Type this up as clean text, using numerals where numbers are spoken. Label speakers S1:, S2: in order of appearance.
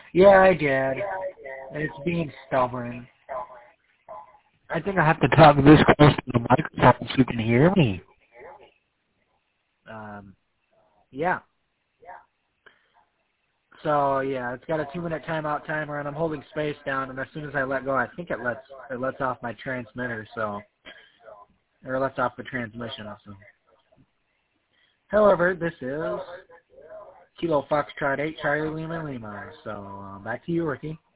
S1: Yeah, I did. It's being stubborn. I think I have to talk this close to the microphone so you can hear me. Yeah. So yeah, it's got a 2-minute timeout timer, and I'm holding space down. And as soon as I let go, I think it lets off my transmitter. So or lets off the transmission. So. However, this is Kilo Foxtrot 8 Charlie Lima Lima. So back to you, Ricky.